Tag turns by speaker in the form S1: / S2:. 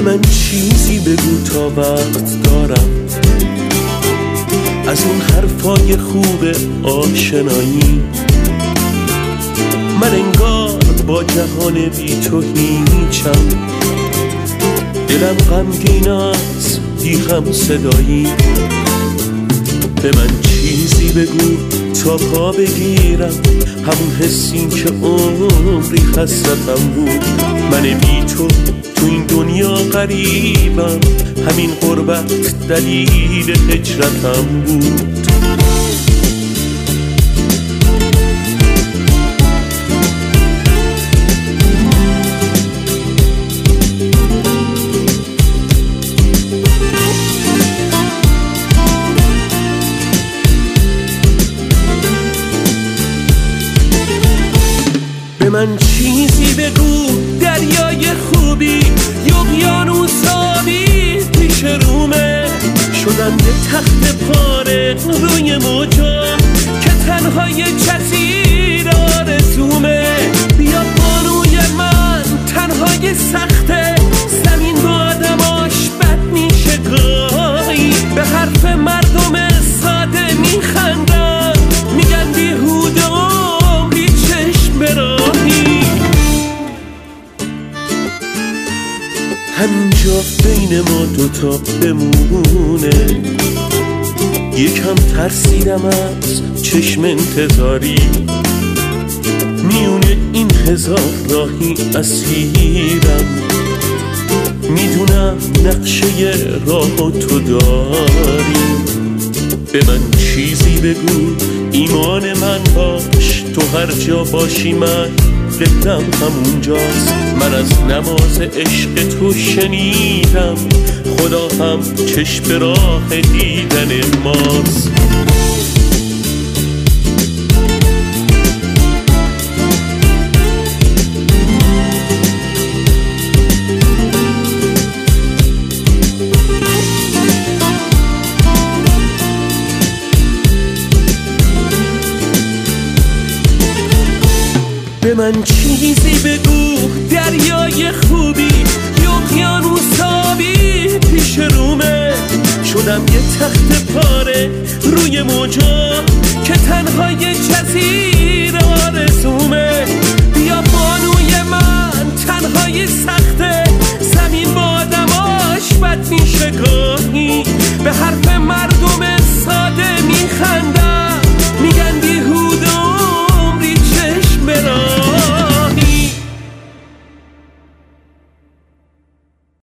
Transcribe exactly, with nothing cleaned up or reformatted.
S1: به من چیزی بگو تا وقت دارم، از اون حرفای خوب آشنایی. من انگار با جهان بی تو هیچم، دلم غمگین است بی‌غم صدایی. به من چیزی بگو تا پا بگیرم، همون حسی که عمری حسرتم بود. من بی تو تو این دنیا غریبم، همین غربت دلیل هجرتم بود. به من چیزی بگو دریای خوبی یا اقیانوس آبی پیش رومه، شدم یه تخت پاره روی موجا که تنهای جزیر آرزومه. بیا بانوی من تنهای سخته، زمین با آدماش بد میشه گاهی. به حرف مردم ساده میخندن، میگن بیهوده عمری چشم براهی. همینجا بین ما دوتا بمونه، یکم ترسیدم از چشم انتظاری. میونه این هزار راهی اسیرم، میدونم نقشه راه تو داری. به من چیزی بگو ایمان من باش، تو هر جا باشی من قبلم همونجاست. من از نماز عشق تو شنیدم، خدا هم چشم راه دیدن ماست. به من چیزی بگو دریای خوبی یا اقیانوس آبی پیش رومه، شدم یه تخت پاره روی موجا که تنهای